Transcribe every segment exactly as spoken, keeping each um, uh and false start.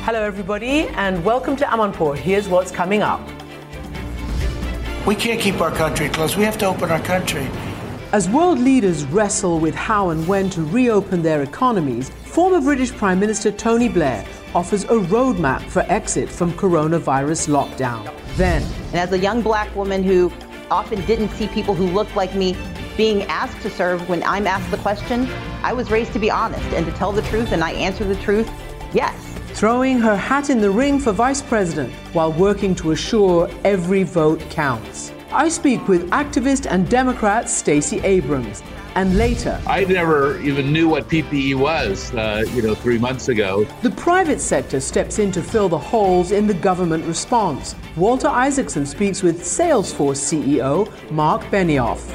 Hello, everybody, and welcome to Amanpour. Here's what's coming up. We can't keep our country closed. We have to open our country. As world leaders wrestle with how and when to reopen their economies, former British Prime Minister Tony Blair offers a roadmap for exit from coronavirus lockdown. Then, and as a young black woman who often didn't see people who looked like me being asked to serve, when I'm asked the question, I was raised to be honest and to tell the truth, and I answer the truth, yes. Throwing her hat in the ring for vice president while working to assure every vote counts. I speak with activist and Democrat Stacey Abrams. And later, I never even knew what P P E was, uh, you know, three months ago. The private sector steps in to fill the holes in the government response. Walter Isaacson speaks with Salesforce C E O Mark Benioff.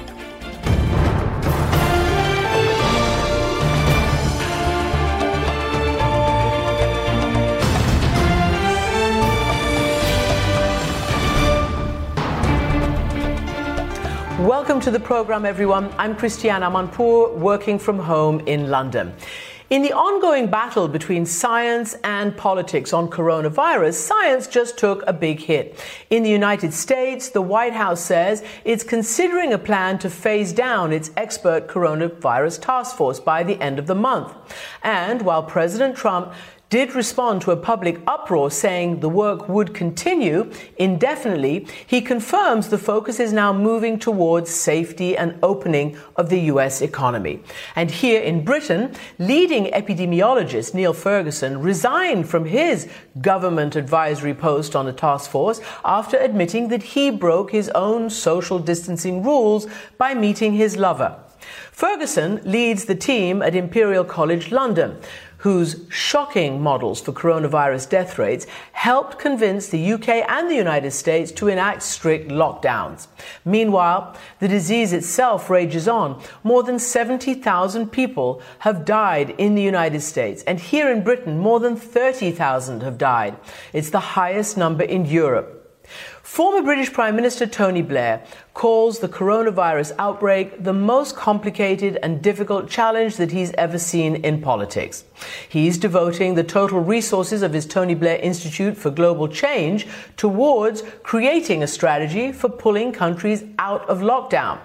Welcome to the program, everyone. I'm Christiane Amanpour, working from home in London. In the ongoing battle between science and politics on coronavirus, science just took a big hit. In the United States, the White House says it's considering a plan to phase down its expert coronavirus task force by the end of the month. And while President Trump did respond to a public uproar saying the work would continue indefinitely, he confirms the focus is now moving towards safety and opening of the U S economy. And here in Britain, leading epidemiologist Neil Ferguson resigned from his government advisory post on the task force after admitting that he broke his own social distancing rules by meeting his lover. Ferguson leads the team at Imperial College London, whose shocking models for coronavirus death rates helped convince the U K and the United States to enact strict lockdowns. Meanwhile, the disease itself rages on. More than seventy thousand people have died in the United States, and here in Britain, more than thirty thousand have died. It's the highest number in Europe. Former British Prime Minister Tony Blair calls the coronavirus outbreak the most complicated and difficult challenge that he's ever seen in politics. He's devoting the total resources of his Tony Blair Institute for Global Change towards creating a strategy for pulling countries out of lockdown.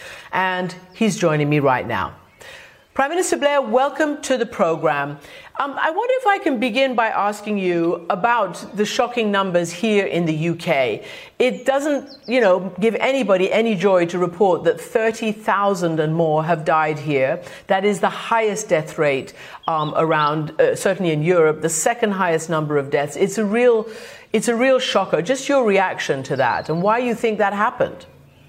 And he's joining me right now. Prime Minister Blair, welcome to the program. Um, I wonder if I can begin by asking you about the shocking numbers here in the U K. It doesn't, you know, give anybody any joy to report that thirty thousand and more have died here. That is the highest death rate um, around, uh, certainly in Europe, the second highest number of deaths. It's a real, it's a real shocker. Just your reaction to that and why you think that happened.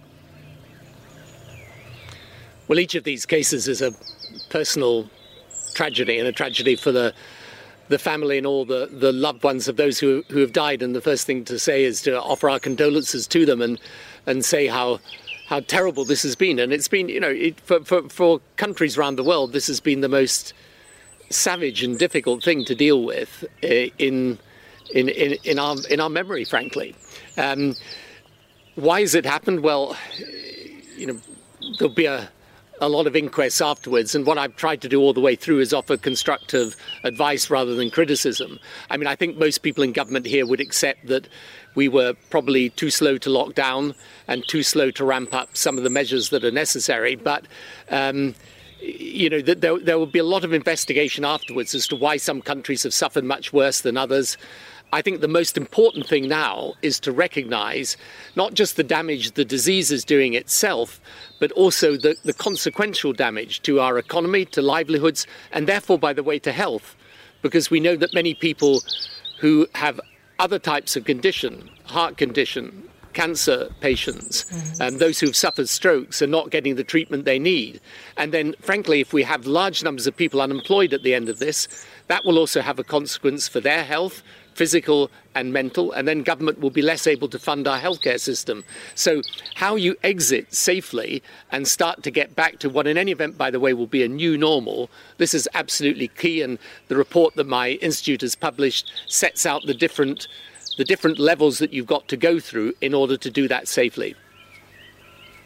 Well, each of these cases is a personal tragedy, and a tragedy for the the family and all the, the loved ones of those who who have died. And the first thing to say is to offer our condolences to them and and say how how terrible this has been. And it's been, you know, it, for, for for countries around the world, this has been the most savage and difficult thing to deal with in in in, in our in our memory, frankly. Um, why has it happened? Well, you know, there'll be a a lot of inquests afterwards, and what I've tried to do all the way through is offer constructive advice rather than criticism. I mean, I think most people in government here would accept that we were probably too slow to lock down and too slow to ramp up some of the measures that are necessary, but um, you know, there, there will be a lot of investigation afterwards as to why some countries have suffered much worse than others. I think the most important thing now is to recognise not just the damage the disease is doing itself, but also the, the consequential damage to our economy, to livelihoods, and therefore, by the way, to health. Because we know that many people who have other types of condition, heart condition, cancer patients, mm-hmm. um, those who've suffered strokes are not getting the treatment they need. And then, frankly, if we have large numbers of people unemployed at the end of this, that will also have a consequence for their health, physical and mental, and then government will be less able to fund our healthcare system. So how you exit safely and start to get back to what in any event, by the way, will be a new normal, this is absolutely key. And the report that my institute has published sets out the different the different levels that you've got to go through in order to do that safely.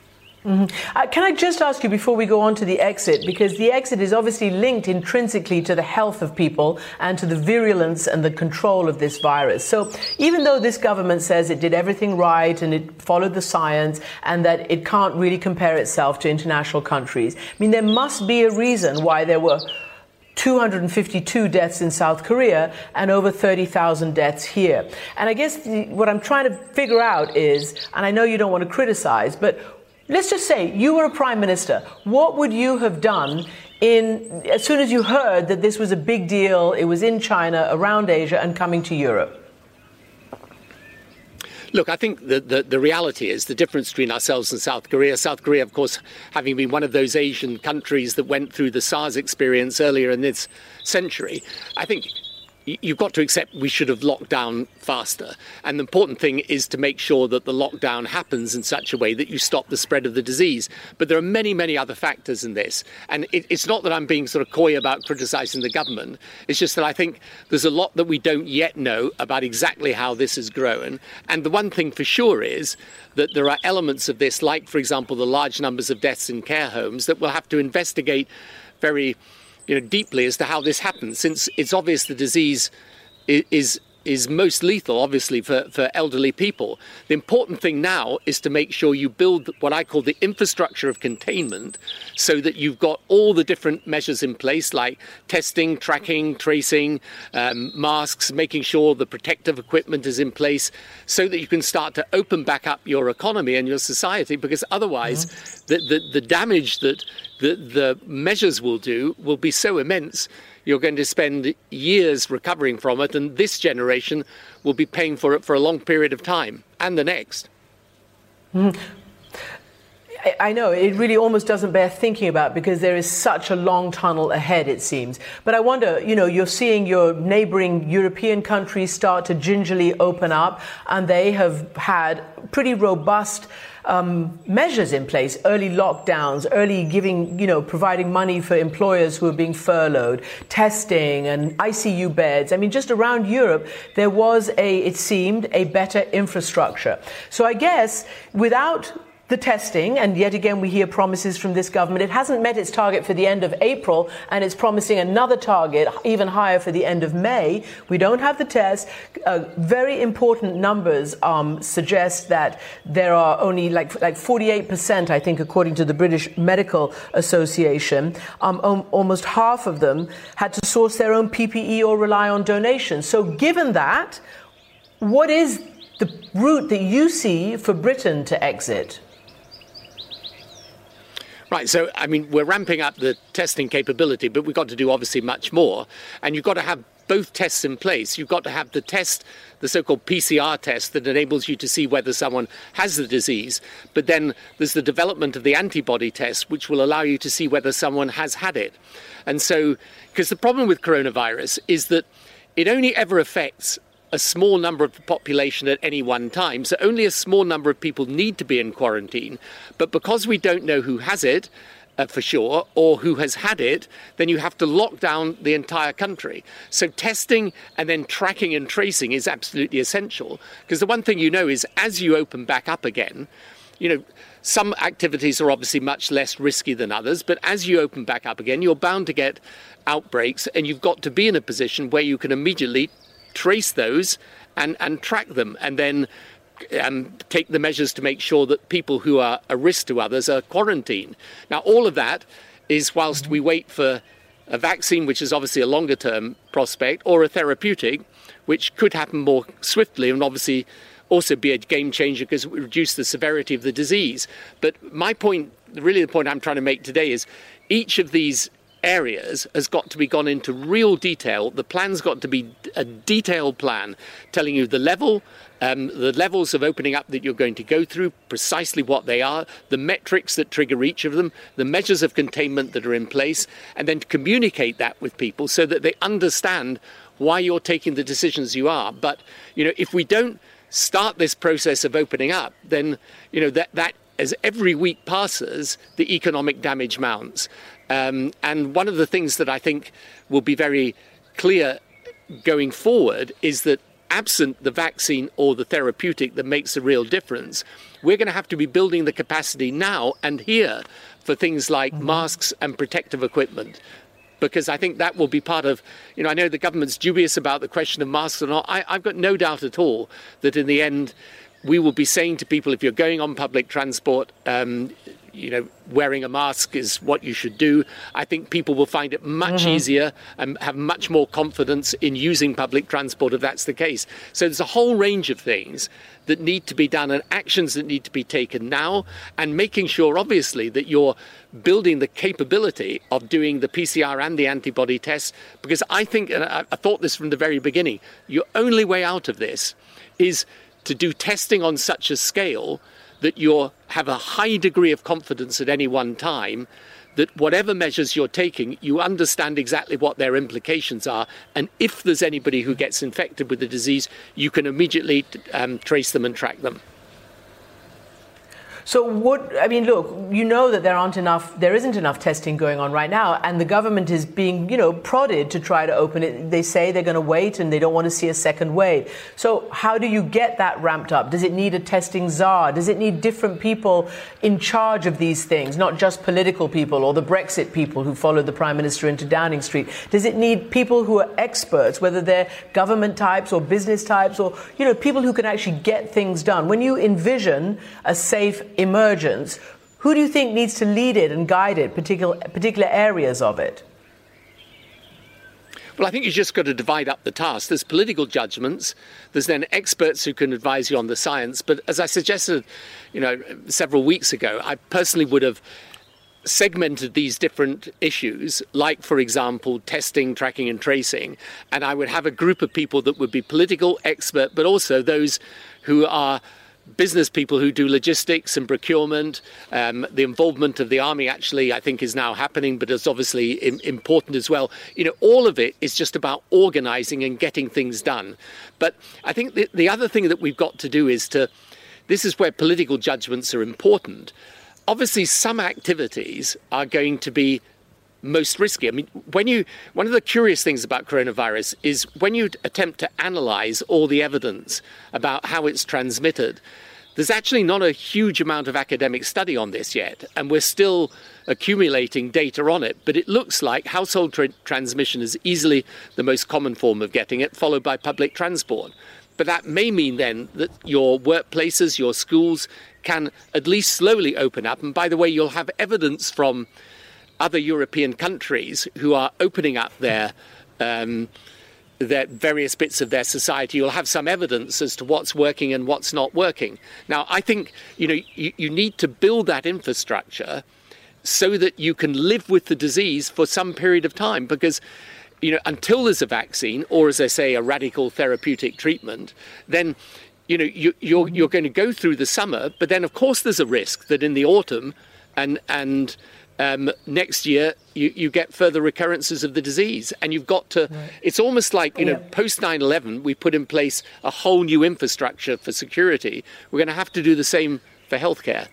Mm-hmm. Uh, can I just ask you before we go on to the exit, because the exit is obviously linked intrinsically to the health of people and to the virulence and the control of this virus. So even though this government says it did everything right and it followed the science and that it can't really compare itself to international countries, I mean, there must be a reason why there were two hundred fifty-two deaths in South Korea and over thirty thousand deaths here. And I guess the, what I'm trying to figure out is, and I know you don't want to criticize, but let's just say you were a prime minister. What would you have done in as soon as you heard that this was a big deal, it was in China, around Asia, and coming to Europe? Look, I think the, the, the reality is the difference between ourselves and South Korea. South Korea, of course, having been one of those Asian countries that went through the SARS experience earlier in this century, I think you've got to accept we should have locked down faster. And the important thing is to make sure that the lockdown happens in such a way that you stop the spread of the disease. But there are many, many other factors in this. And it, it's not that I'm being sort of coy about criticising the government. It's just that I think there's a lot that we don't yet know about exactly how this has grown. And the one thing for sure is that there are elements of this, like, for example, the large numbers of deaths in care homes, that we'll have to investigate very you know, deeply as to how this happens, since it's obvious the disease is, is is most lethal, obviously, for, for elderly people. The important thing now is to make sure you build what I call the infrastructure of containment so that you've got all the different measures in place, like testing, tracking, tracing, um, masks, making sure the protective equipment is in place so that you can start to open back up your economy and your society, because otherwise mm-hmm. the, the, the damage that the, the measures will do will be so immense. You're going to spend years recovering from it, and this generation will be paying for it for a long period of time, and the next. Mm. I know, it really almost doesn't bear thinking about, because there is such a long tunnel ahead, it seems. But I wonder, you know, you're seeing your neighboring European countries start to gingerly open up, and they have had pretty robust Um, measures in place, early lockdowns, early giving, you know, providing money for employers who are being furloughed, testing and I C U beds. I mean, just around Europe, there was a, it seemed, a better infrastructure. So I guess without the testing, and yet again we hear promises from this government, it hasn't met its target for the end of April, and it's promising another target even higher for the end of May. We don't have the test. Uh, very important numbers um, suggest that there are only like like forty-eight percent, I think, according to the British Medical Association. Um, um, almost half of them had to source their own P P E or rely on donations. So given that, what is the route that you see for Britain to exit? Right, so, I mean, we're ramping up the testing capability, but we've got to do obviously much more. And you've got to have both tests in place. You've got to have the test, the so-called P C R test, that enables you to see whether someone has the disease. But then there's the development of the antibody test, which will allow you to see whether someone has had it. And so, because the problem with coronavirus is that it only ever affects a small number of the population at any one time. So only a small number of people need to be in quarantine. But because we don't know who has it uh, for sure, or who has had it, then you have to lock down the entire country. So testing and then tracking and tracing is absolutely essential. Because the one thing you know is as you open back up again, you know, some activities are obviously much less risky than others, but as you open back up again, you're bound to get outbreaks, and you've got to be in a position where you can immediately trace those and, and track them, and then um, take the measures to make sure that people who are a risk to others are quarantined. Now, all of that is whilst we wait for a vaccine, which is obviously a longer term prospect, or a therapeutic, which could happen more swiftly and obviously also be a game changer because it would reduce the severity of the disease. But my point, really the point I'm trying to make today, is each of these areas has got to be gone into real detail. The plan's got to be a detailed plan telling you the level, um, the levels of opening up that you're going to go through, precisely what they are, the metrics that trigger each of them, the measures of containment that are in place, and then to communicate that with people so that they understand why you're taking the decisions you are. But, you know, if we don't start this process of opening up, then, you know, that, that as every week passes, the economic damage mounts. Um, and one of the things that I think will be very clear going forward is that absent the vaccine or the therapeutic that makes a real difference, we're going to have to be building the capacity now and here for things like mm-hmm. masks and protective equipment. Because I think that will be part of, you know, I know the government's dubious about the question of masks or not. I, I've got no doubt at all that in the end, we will be saying to people, if you're going on public transport, um, you know, wearing a mask is what you should do. I think people will find it much mm-hmm. easier and have much more confidence in using public transport if that's the case. So there's a whole range of things that need to be done and actions that need to be taken now, and making sure, obviously, that you're building the capability of doing the P C R and the antibody tests. Because I think, and I, I thought this from the very beginning, your only way out of this is to do testing on such a scale that you have a high degree of confidence at any one time that whatever measures you're taking, you understand exactly what their implications are. And if there's anybody who gets infected with the disease, you can immediately um, trace them and track them. So what, I mean, look, you know that there aren't enough, there isn't enough testing going on right now, and the government is being, you know, prodded to try to open it. They say they're going to wait and they don't want to see a second wave. So how do you get that ramped up? Does it need a testing czar? Does it need different people in charge of these things, not just political people or the Brexit people who followed the Prime Minister into Downing Street? Does it need people who are experts, whether they're government types or business types or, you know, people who can actually get things done? When you envision a safe emergence, who do you think needs to lead it and guide it, particular particular areas of it? Well, I think you've just got to divide up the task. There's political judgments. There's then experts who can advise you on the science. But as I suggested, you know, several weeks ago, I personally would have segmented these different issues, like, for example, testing, tracking and tracing. And I would have a group of people that would be political, expert, but also those who are business people who do logistics and procurement. Um, the involvement of the army actually, I think, is now happening, but it's obviously im- important as well. You know, all of it is just about organising and getting things done. But I think the, the other thing that we've got to do is to, this is where political judgments are important. Obviously, some activities are going to be most risky. I mean, when you, one of the curious things about coronavirus is when you attempt to analyse all the evidence about how it's transmitted, there's actually not a huge amount of academic study on this yet, and we're still accumulating data on it. But it looks like household tra- transmission is easily the most common form of getting it, followed by public transport. But that may mean then that your workplaces, your schools can at least slowly open up. And by the way, you'll have evidence from other European countries who are opening up their um, their various bits of their society. You'll have some evidence as to what's working and what's not working. Now, I think, you know, you, you need to build that infrastructure so that you can live with the disease for some period of time, because, you know, until there's a vaccine or, as I say, a radical therapeutic treatment, then, you know, you, you're you're going to go through the summer, but then, of course, there's a risk that in the autumn and and Um, next year, you, you get further recurrences of the disease. And you've got to, right. It's almost like, you know, yeah. post nine eleven, we put in place a whole new infrastructure for security. We're going to have to do the same for healthcare.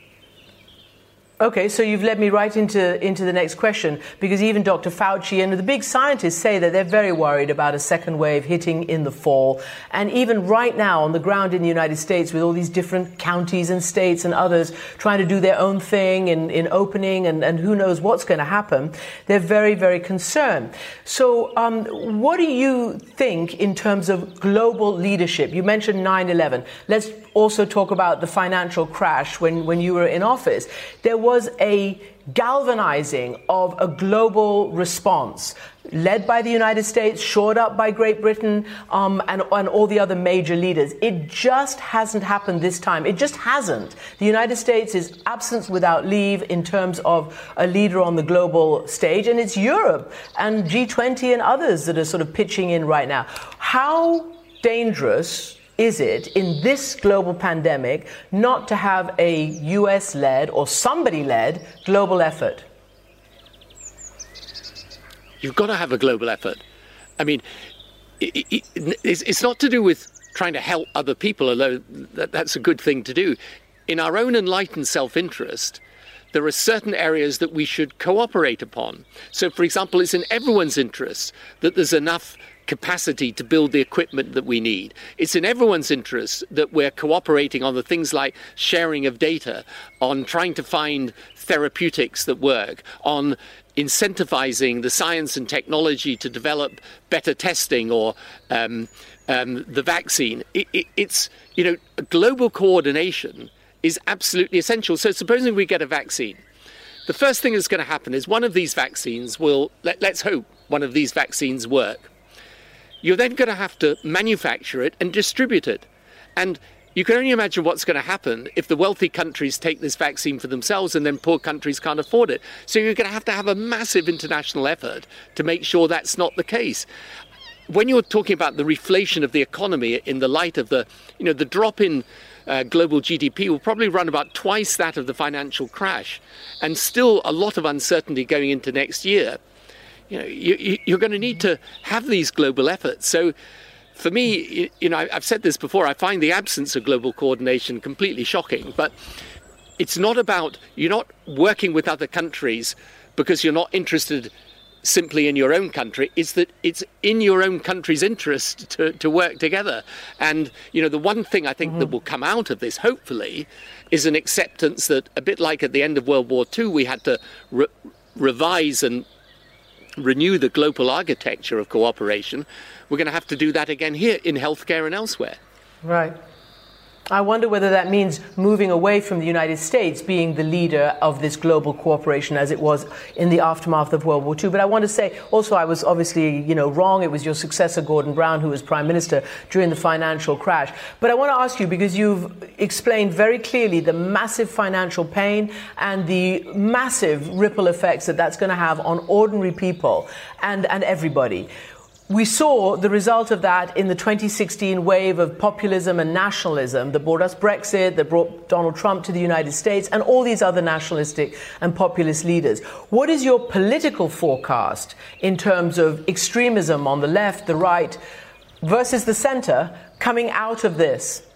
Okay, so you've led me right into, into the next question, because even Doctor Fauci and the big scientists say that they're very worried about a second wave hitting in the fall. And even right now on the ground in the United States, with all these different counties and states and others trying to do their own thing in, in opening and, and who knows what's going to happen, they're very, very concerned. So um, what do you think in terms of global leadership? You mentioned nine eleven. Let's also talk about the financial crash when, when you were in office. There was a galvanizing of a global response led by the United States, shored up by Great Britain, um, and, and all the other major leaders. It just hasn't happened this time. It just hasn't. The United States is absent without leave in terms of a leader on the global stage, and it's Europe and G twenty and others that are sort of pitching in right now. How dangerous is it in this global pandemic not to have a U S-led or somebody-led global effort? You've got to have a global effort. I mean, it, it, it's not to do with trying to help other people, although that, that's a good thing to do. In our own enlightened self-interest, there are certain areas that we should cooperate upon. So, for example, it's in everyone's interest that there's enough capacity to build the equipment that we need. It's in everyone's interest that we're cooperating on the things like sharing of data, on trying to find therapeutics that work, on incentivizing the science and technology to develop better testing or um, um, the vaccine. It, it, it's, you know, global coordination is absolutely essential. So supposing we get a vaccine, the first thing that's going to happen is one of these vaccines will, let, let's hope one of these vaccines work. You're then going to have to manufacture it and distribute it. And you can only imagine what's going to happen if the wealthy countries take this vaccine for themselves and then poor countries can't afford it. So you're going to have to have a massive international effort to make sure that's not the case. When you're talking about the reflation of the economy in the light of the, you know, the drop in uh, global G D P will probably run about twice that of the financial crash, and still a lot of uncertainty going into next year. You know, you, you're going to need to have these global efforts. So for me, you know, I've said this before, I find the absence of global coordination completely shocking. But it's not about, you're not working with other countries because you're not interested simply in your own country. It's that it's in your own country's interest to, to work together. And, you know, the one thing I think mm-hmm. that will come out of this, hopefully, is an acceptance that, a bit like at the end of World War Two, we had to re- revise and renew the global architecture of cooperation. We're going to have to do that again here in healthcare and elsewhere. Right. I wonder whether that means moving away from the United States being the leader of this global cooperation as it was in the aftermath of World War Two. But I want to say also I was obviously, you know, wrong. It was your successor, Gordon Brown, who was Prime Minister during the financial crash. But I want to ask you, because you've explained very clearly the massive financial pain and the massive ripple effects that that's going to have on ordinary people and, and everybody. We saw the result of that in the twenty sixteen wave of populism and nationalism that brought us Brexit, that brought Donald Trump to the United States, and all these other nationalistic and populist leaders. What is your political forecast in terms of extremism on the left, the right, versus the centre coming out of this?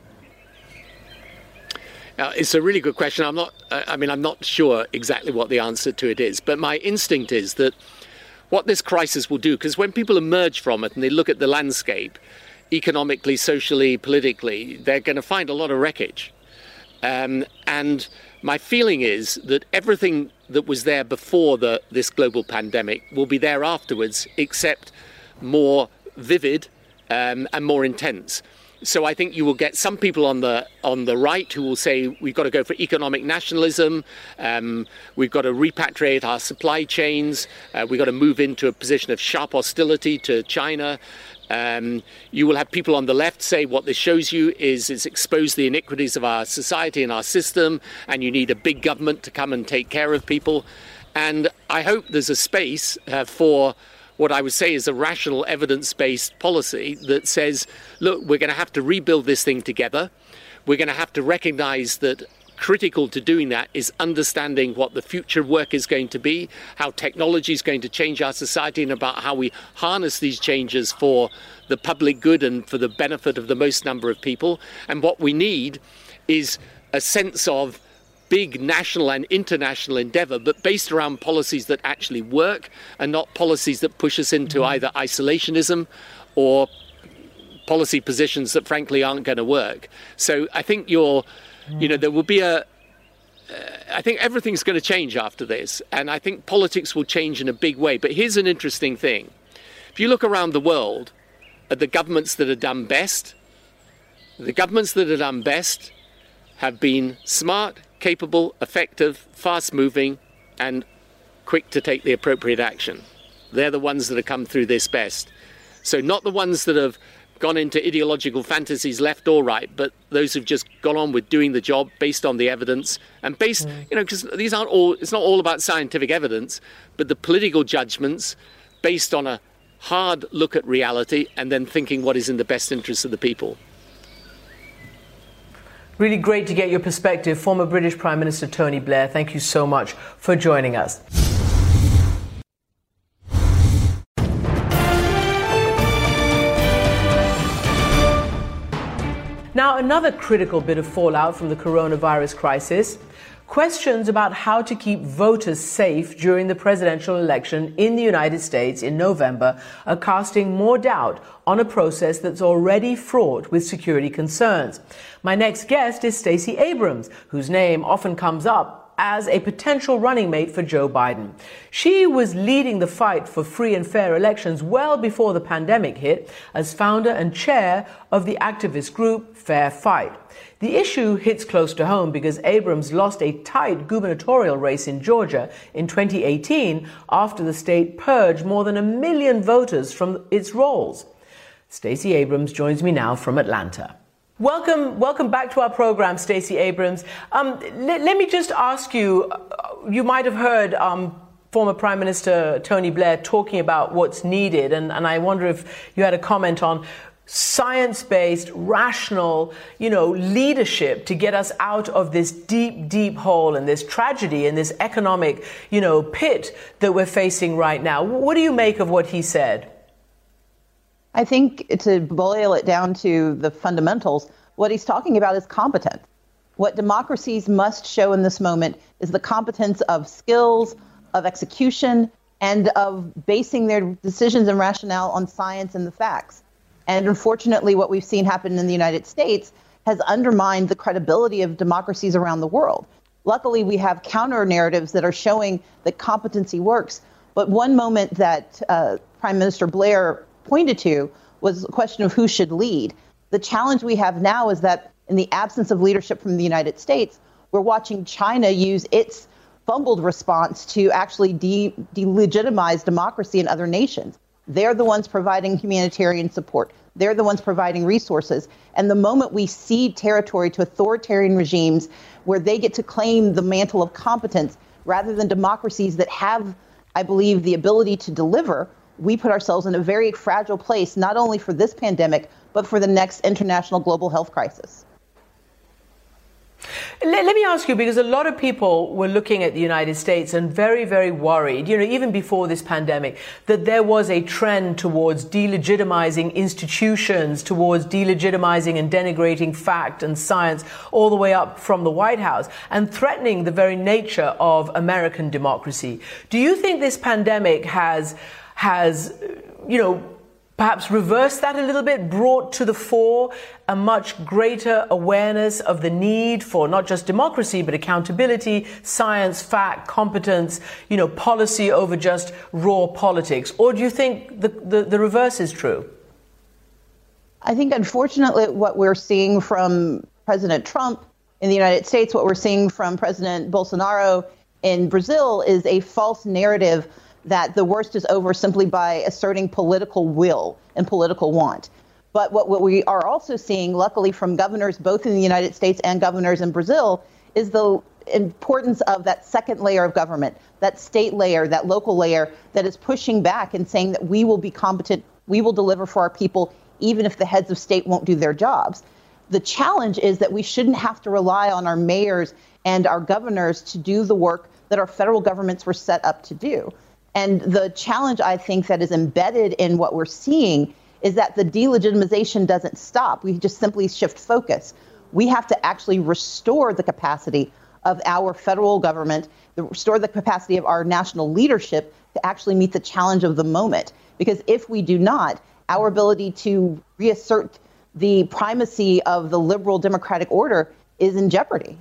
Now, it's a really good question. I'm not, I mean, I'm not sure exactly what the answer to it is, but my instinct is that what this crisis will do, because when people emerge from it and they look at the landscape, economically, socially, politically, they're going to find a lot of wreckage. Um, and my feeling is that everything that was there before the, this global pandemic will be there afterwards, except more vivid um, and more intense. So I think you will get some people on the on the right who will say we've got to go for economic nationalism, um, we've got to repatriate our supply chains, uh, we've got to move into a position of sharp hostility to China. Um, you will have people on the left say what this shows you is it's exposed the iniquities of our society and our system, and you need a big government to come and take care of people. And I hope there's a space uh, for what I would say is a rational, evidence-based policy that says, look, we're going to have to rebuild this thing together. We're going to have to recognize that critical to doing that is understanding what the future work is going to be, how technology is going to change our society, and about how we harness these changes for the public good and for the benefit of the most number of people. And what we need is a sense of big national and international endeavour, but based around policies that actually work and not policies that push us into mm-hmm. either isolationism or policy positions that frankly aren't going to work. So I think you're, mm-hmm. you know, there will be a, uh, I think everything's going to change after this, and I think politics will change in a big way. But here's an interesting thing. If you look around the world at the governments that have done best, the governments that have done best have been smart, capable, effective, fast-moving, and quick to take the appropriate action. They're the ones that have come through this best. So not the ones that have gone into ideological fantasies left or right, but those who've just gone on with doing the job based on the evidence and based, mm. you know, because these aren't all, it's not all about scientific evidence, but the political judgments based on a hard look at reality and then thinking what is in the best interest of the people. Really great to get your perspective. Former British Prime Minister Tony Blair, thank you so much for joining us. Now, another critical bit of fallout from the coronavirus crisis. questions about how to keep voters safe during the presidential election in the United States in November are casting more doubt on a process that's already fraught with security concerns. My next guest is Stacey Abrams, whose name often comes up as a potential running mate for Joe Biden. She was leading the fight for free and fair elections well before the pandemic hit as founder and chair of the activist group Fair Fight. The issue hits close to home because Abrams lost a tight gubernatorial race in Georgia in twenty eighteen after the state purged more than a million voters from its rolls. Stacey Abrams joins me now from Atlanta. Welcome, welcome back to our program, Stacey Abrams. Um, let, let me just ask you, you might have heard um, former Prime Minister Tony Blair talking about what's needed, and, and I wonder if you had a comment on science-based, rational, you know, leadership to get us out of this deep, deep hole and this tragedy and this economic, you know, pit that we're facing right now. What do you make of what he said? I think to boil it down to the fundamentals, what he's talking about is competence. What democracies must show in this moment is the competence of skills, of execution, and of basing their decisions and rationale on science and the facts. And unfortunately, what we've seen happen in the United States has undermined the credibility of democracies around the world. Luckily, we have counter narratives that are showing that competency works. But one moment that uh, Prime Minister Blair pointed to was a question of who should lead. The challenge we have now is that in the absence of leadership from the United States, we're watching China use its fumbled response to actually de- delegitimize democracy in other nations. They're the ones providing humanitarian support. They're the ones providing resources. And the moment we cede territory to authoritarian regimes where they get to claim the mantle of competence rather than democracies that have, I believe, the ability to deliver, we put ourselves in a very fragile place, not only for this pandemic, but for the next international global health crisis. Let, let me ask you, because a lot of people were looking at the United States and very, very worried, you know, even before this pandemic, that there was a trend towards delegitimizing institutions, towards delegitimizing and denigrating fact and science all the way up from the White House and threatening the very nature of American democracy. Do you think this pandemic has, has, you know, perhaps reversed that a little bit, brought to the fore a much greater awareness of the need for not just democracy, but accountability, science, fact, competence, you know, policy over just raw politics? Or do you think the, the, the reverse is true? I think, unfortunately, what we're seeing from President Trump in the United States, what we're seeing from President Bolsonaro in Brazil is a false narrative that the worst is over simply by asserting political will and political want. But what, what we are also seeing, luckily, from governors both in the United States and governors in Brazil, is the importance of that second layer of government, that state layer, that local layer that is pushing back and saying that we will be competent, we will deliver for our people, even if the heads of state won't do their jobs. The challenge is that we shouldn't have to rely on our mayors and our governors to do the work that our federal governments were set up to do. And the challenge, I think, that is embedded in what we're seeing is that the delegitimization doesn't stop. We just simply shift focus. We have to actually restore the capacity of our federal government, restore the capacity of our national leadership to actually meet the challenge of the moment. Because if we do not, our ability to reassert the primacy of the liberal democratic order is in jeopardy.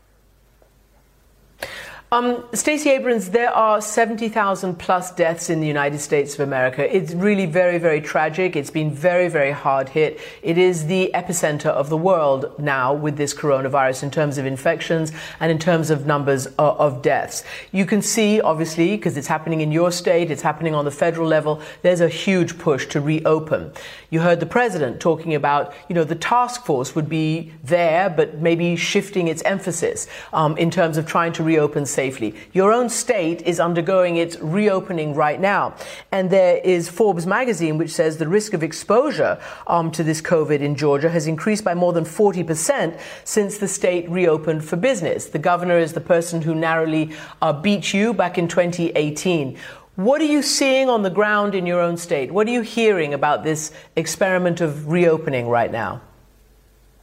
Um, Stacey Abrams, there are seventy thousand plus deaths in the United States of America. It's really very, very tragic. It's been very, very hard hit. It is the epicenter of the world now with this coronavirus in terms of infections and in terms of numbers of, of deaths. You can see, obviously, because it's happening in your state, it's happening on the federal level, there's a huge push to reopen. You heard the president talking about, you know, the task force would be there, but maybe shifting its emphasis um, in terms of trying to reopen safely. Your own state is undergoing its reopening right now. And there is Forbes magazine, which says the risk of exposure um, to this COVID in Georgia has increased by more than forty percent since the state reopened for business. The governor is the person who narrowly uh, beat you back in twenty eighteen. What are you seeing on the ground in your own state? What are you hearing about this experiment of reopening right now?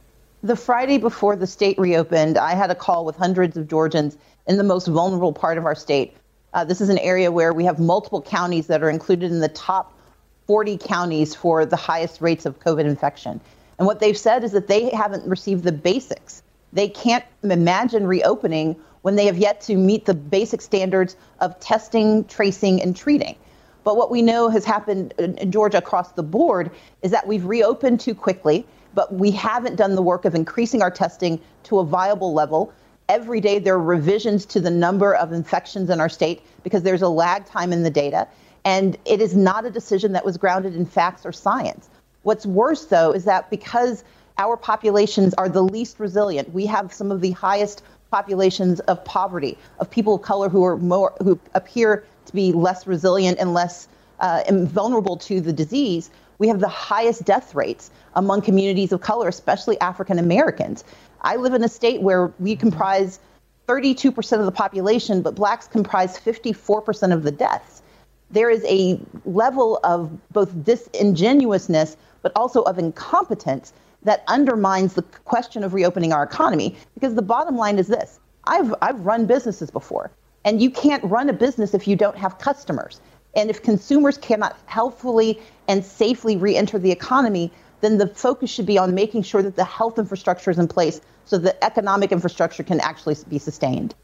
The Friday before the state reopened, I had a call with hundreds of Georgians in the most vulnerable part of our state. Uh, this is an area where we have multiple counties that are included in the top forty counties for the highest rates of COVID infection. And what they've said is that they haven't received the basics. They can't imagine reopening when they have yet to meet the basic standards of testing, tracing, and treating. But what we know has happened in Georgia across the board is that we've reopened too quickly, but we haven't done the work of increasing our testing to a viable level. Every day there are revisions to the number of infections in our state because there's a lag time in the data. And it is not a decision that was grounded in facts or science. What's worse, though, is that because our populations are the least resilient, we have some of the highest populations of poverty, of people of color who are more, who appear to be less resilient and less uh, vulnerable to the disease. We have the highest death rates among communities of color, especially African Americans. I live in a state where we comprise thirty-two percent of the population, but blacks comprise fifty-four percent of the deaths. There is a level of both disingenuousness, but also of incompetence that undermines the question of reopening our economy. Because the bottom line is this: I've I've run businesses before, and you can't run a business if you don't have customers. And if consumers cannot healthfully and safely re-enter the economy, then the focus should be on making sure that the health infrastructure is in place so that economic infrastructure can actually be sustained.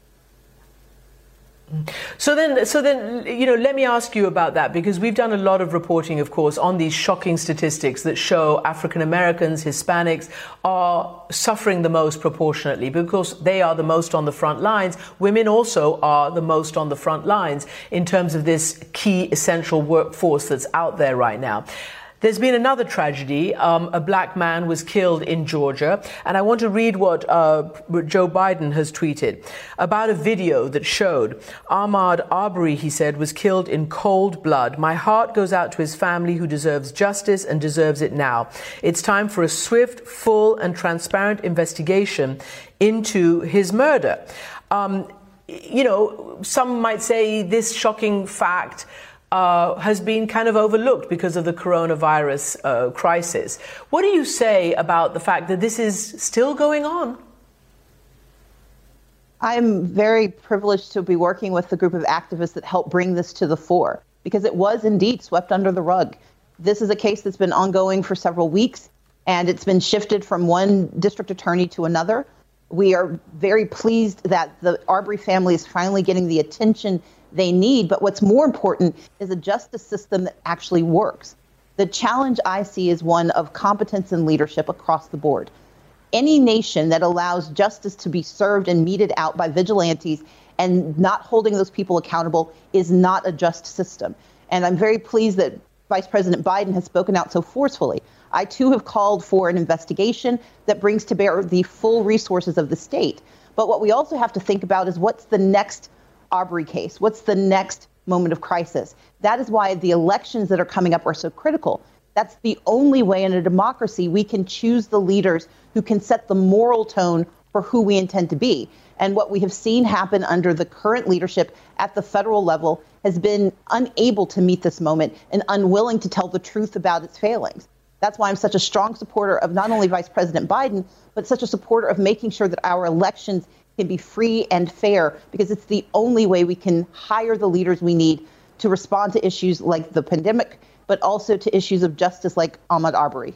So then, so then, you know, let me ask you about that, because we've done a lot of reporting, of course, on these shocking statistics that show African Americans, Hispanics are suffering the most proportionately because they are the most on the front lines. Women also are the most on the front lines in terms of this key essential workforce that's out there right now. There's been another tragedy. Um, a black man was killed in Georgia. And I want to read what uh, Joe Biden has tweeted about a video that showed Ahmaud Arbery, he said, was killed in cold blood. My heart goes out to his family, who deserves justice and deserves it now. It's time for a swift, full and transparent investigation into his murder. Um, you know, some might say this shocking fact Uh, has been kind of overlooked because of the coronavirus uh, crisis. What do you say about the fact that this is still going on? I'm very privileged to be working with the group of activists that helped bring this to the fore, because it was indeed swept under the rug. This is a case that's been ongoing for several weeks, and it's been shifted from one district attorney to another. We are very pleased that the Arbery family is finally getting the attention they need. But what's more important is a justice system that actually works. The challenge I see is one of competence and leadership across the board. Any nation that allows justice to be served and meted out by vigilantes and not holding those people accountable is not a just system. And I'm very pleased that Vice President Biden has spoken out so forcefully. I, too, have called for an investigation that brings to bear the full resources of the state. But what we also have to think about is what's the next Arbery case? What's the next moment of crisis? That is why the elections that are coming up are so critical. That's the only way in a democracy we can choose the leaders who can set the moral tone for who we intend to be. And what we have seen happen under the current leadership at the federal level has been unable to meet this moment and unwilling to tell the truth about its failings. That's why I'm such a strong supporter of not only Vice President Biden, but such a supporter of making sure that our elections can be free and fair, because it's the only way we can hire the leaders we need to respond to issues like the pandemic, but also to issues of justice like Ahmaud Arbery.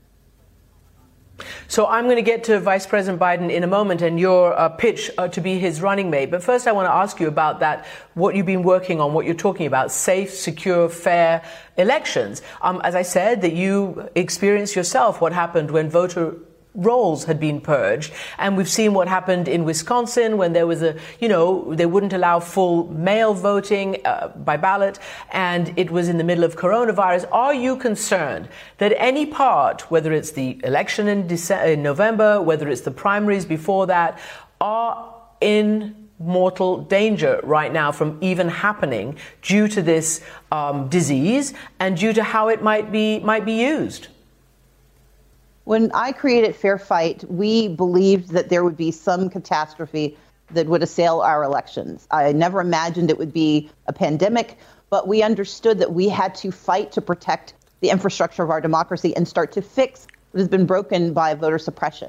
So I'm going to get to Vice President Biden in a moment and your uh, pitch uh, to be his running mate. But first, I want to ask you about that, what you've been working on, what you're talking about, safe, secure, fair elections. Um, as I said, that you experienced yourself what happened when voter rolls had been purged. And we've seen what happened in Wisconsin when there was a, you know, they wouldn't allow full mail voting uh, by ballot, and it was in the middle of coronavirus. Are you concerned that any part, whether it's the election in, December, in November, whether it's the primaries before that, are in mortal danger right now from even happening due to this um, disease and due to how it might be might be used? When I created Fair Fight, we believed that there would be some catastrophe that would assail our elections. I never imagined it would be a pandemic, but we understood that we had to fight to protect the infrastructure of our democracy and start to fix what has been broken by voter suppression.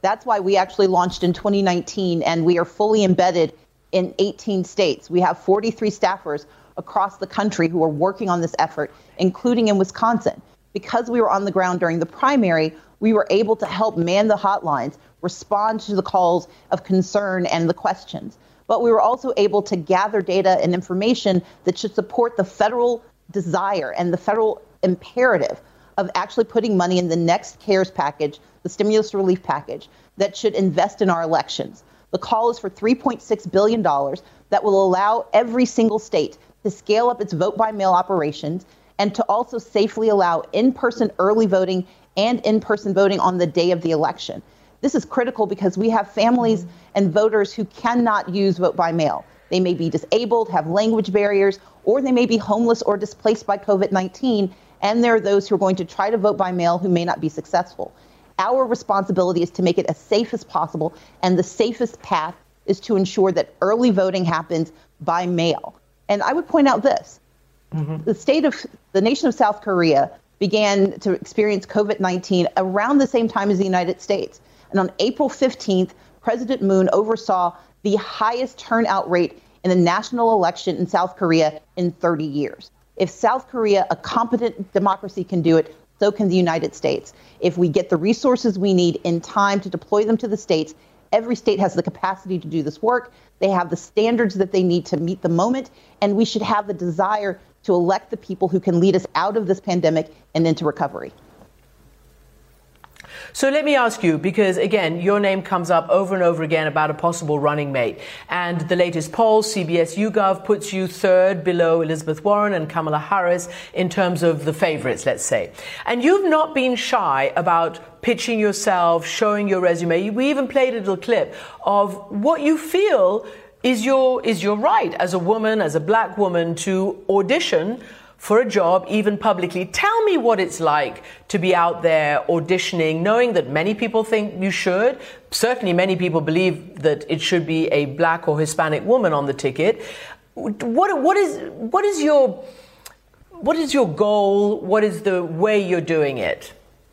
That's why we actually launched in twenty nineteen, and we are fully embedded in eighteen states. We have forty-three staffers across the country who are working on this effort, including in Wisconsin. Because we were on the ground during the primary, we were able to help man the hotlines, respond to the calls of concern and the questions. But we were also able to gather data and information that should support the federal desire and the federal imperative of actually putting money in the next CARES package, the stimulus relief package, that should invest in our elections. The call is for three point six billion dollars that will allow every single state to scale up its vote-by-mail operations and to also safely allow in-person early voting and in-person voting on the day of the election. This is critical because we have families mm-hmm. and voters who cannot use vote by mail. They may be disabled, have language barriers, or they may be homeless or displaced by COVID nineteen, and there are those who are going to try to vote by mail who may not be successful. Our responsibility is to make it as safe as possible, and the safest path is to ensure that early voting happens by mail. And I would point out this. Mm-hmm. The state of the nation of South Korea began to experience COVID nineteen around the same time as the United States. And on April fifteenth, President Moon oversaw the highest turnout rate in a national election in South Korea in thirty years. If South Korea, a competent democracy, can do it, so can the United States. If we get the resources we need in time to deploy them to the states, every state has the capacity to do this work. They have the standards that they need to meet the moment, and we should have the desire to elect the people who can lead us out of this pandemic and into recovery. So let me ask you, because again, your name comes up over and over again about a possible running mate. And the latest poll, C B S YouGov, puts you third below Elizabeth Warren and Kamala Harris in terms of the favorites, let's say. And you've not been shy about pitching yourself, showing your resume. We even played a little clip of what you feel is your, is your right as a woman, as a black woman, to audition for a job, even publicly. Tell me what it's like to be out there auditioning, knowing that many people think you should. Certainly many people believe that it should be a black or Hispanic woman on the ticket. What, what is, what is your, what is your goal? What is the way you're doing it?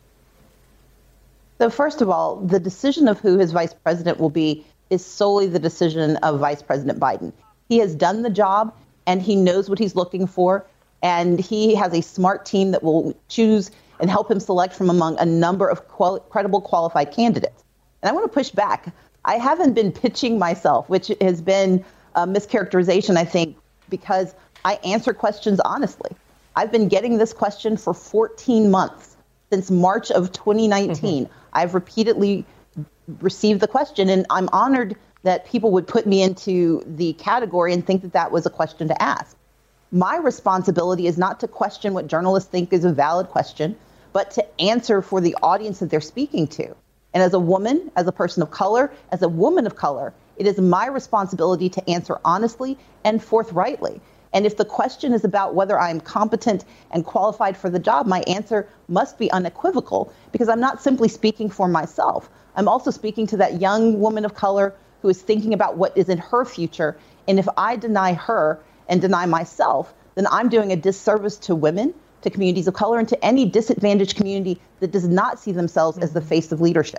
So first of all, the decision of who his vice president will be is solely the decision of Vice President Biden. He has done the job and he knows what he's looking for. And he has a smart team that will choose and help him select from among a number of qual- credible, qualified candidates. And I want to push back. I haven't been pitching myself, which has been a mischaracterization, I think, because I answer questions honestly. I've been getting this question for fourteen months, since March of twenty nineteen. Mm-hmm. I've repeatedly received the question, and I'm honored that people would put me into the category and think that that was a question to ask. My responsibility is not to question what journalists think is a valid question, but to answer for the audience that they're speaking to. And as a woman, as a person of color, as a woman of color, it is my responsibility to answer honestly and forthrightly. And if the question is about whether I'm competent and qualified for the job, my answer must be unequivocal, because I'm not simply speaking for myself. I'm also speaking to that young woman of color who is thinking about what is in her future. And if I deny her and deny myself, then I'm doing a disservice to women, to communities of color, and to any disadvantaged community that does not see themselves as the face of leadership.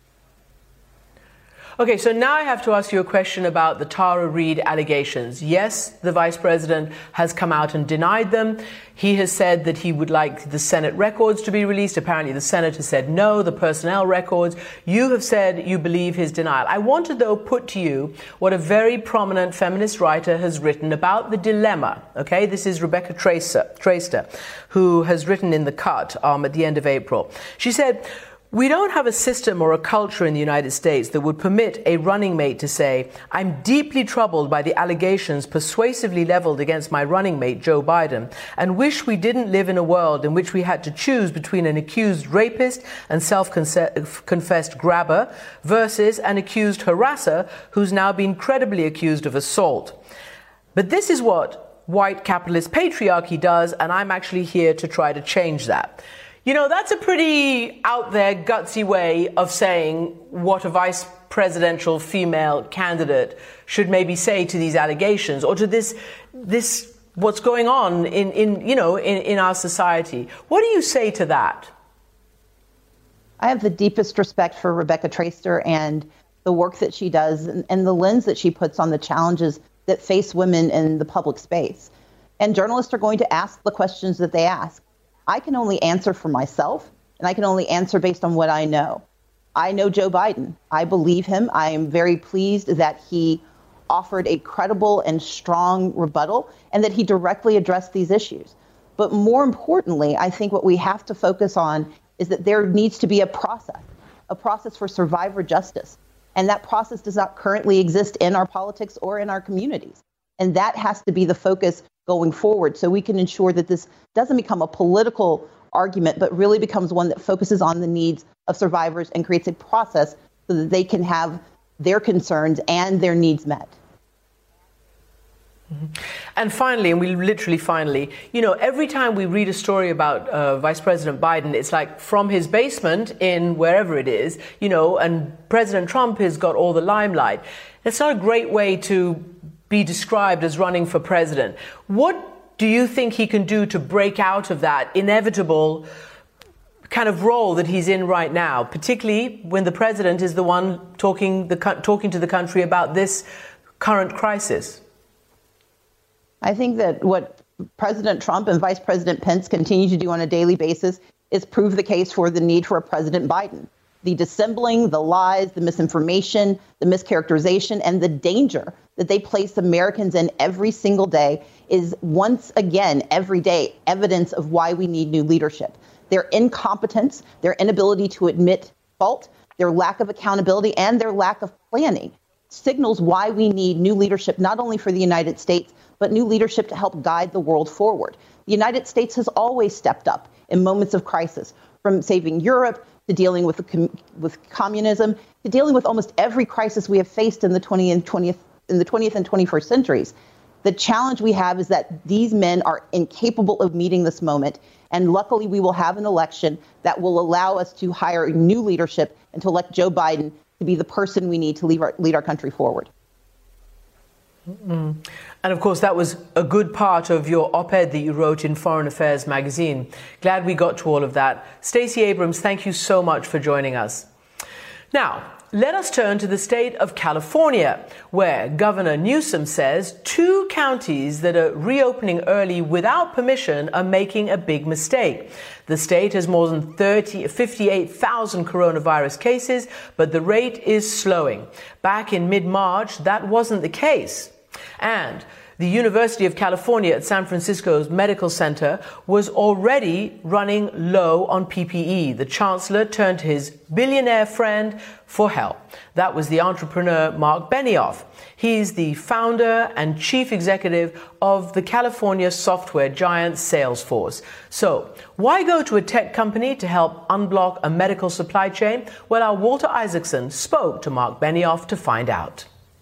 Okay, so now I have to ask you a question about the Tara Reade allegations. Yes, the vice president has come out and denied them. He has said that he would like the Senate records to be released. Apparently the Senate has said no, the personnel records. You have said you believe his denial. I want to, though, put to you what a very prominent feminist writer has written about the dilemma. Okay, this is Rebecca Traister, Traister, who has written in The Cut um, at the end of April. She said, "We don't have a system or a culture in the United States that would permit a running mate to say, 'I'm deeply troubled by the allegations persuasively leveled against my running mate, Joe Biden, and wish we didn't live in a world in which we had to choose between an accused rapist and self-confessed grabber versus an accused harasser who's now been credibly accused of assault.' But this is what white capitalist patriarchy does, and I'm actually here to try to change that." You know, that's a pretty out there, gutsy way of saying what a vice presidential female candidate should maybe say to these allegations, or to this, this, what's going on in, in you know, in, in our society. What do you say to that? I have the deepest respect for Rebecca Traister and the work that she does and, and the lens that she puts on the challenges that face women in the public space. And journalists are going to ask the questions that they ask. I can only answer for myself, and I can only answer based on what I know. I know Joe Biden. I believe him. I am very pleased that he offered a credible and strong rebuttal and that he directly addressed these issues. But more importantly, I think what we have to focus on is that there needs to be a process, a process for survivor justice. And that process does not currently exist in our politics or in our communities. And that has to be the focus going forward so we can ensure that this doesn't become a political argument, but really becomes one that focuses on the needs of survivors and creates a process so that they can have their concerns and their needs met. Mm-hmm. And finally, and we literally finally, you know, every time we read a story about uh, Vice President Biden, it's like from his basement in wherever it is, you know, and President Trump has got all the limelight. It's not a great way to be described as running for president. What do you think he can do to break out of that inevitable kind of role that he's in right now, particularly when the president is the one talking the talking to the country about this current crisis? I think that what President Trump and Vice President Pence continue to do on a daily basis is prove the case for the need for a President Biden. The dissembling, the lies, the misinformation, the mischaracterization, and the danger that they place Americans in every single day is once again, every day, evidence of why we need new leadership. Their incompetence, their inability to admit fault, their lack of accountability, and their lack of planning signals why we need new leadership, not only for the United States, but new leadership to help guide the world forward. The United States has always stepped up in moments of crisis, from saving Europe to dealing with the com- with communism to dealing with almost every crisis we have faced in the twentieth and twentieth in the twentieth and twenty-first centuries. The challenge we have is that these men are incapable of meeting this moment. And luckily, we will have an election that will allow us to hire new leadership and to elect Joe Biden to be the person we need to lead our, lead our country forward. Mm-hmm. And of course, that was a good part of your op-ed that you wrote in Foreign Affairs magazine. Glad we got to all of that. Stacey Abrams, thank you so much for joining us. Now, let us turn to the state of California, where Governor Newsom says two counties that are reopening early without permission are making a big mistake. The state has more than thirty, fifty-eight thousand coronavirus cases, but the rate is slowing. Back in mid-March, that wasn't the case. And the University of California at San Francisco's Medical Center was already running low on P P E. The chancellor turned to his billionaire friend for help. That was the entrepreneur Mark Benioff. He's the founder and chief executive of the California software giant Salesforce. So why go to a tech company to help unblock a medical supply chain? Well, our Walter Isaacson spoke to Mark Benioff to find out.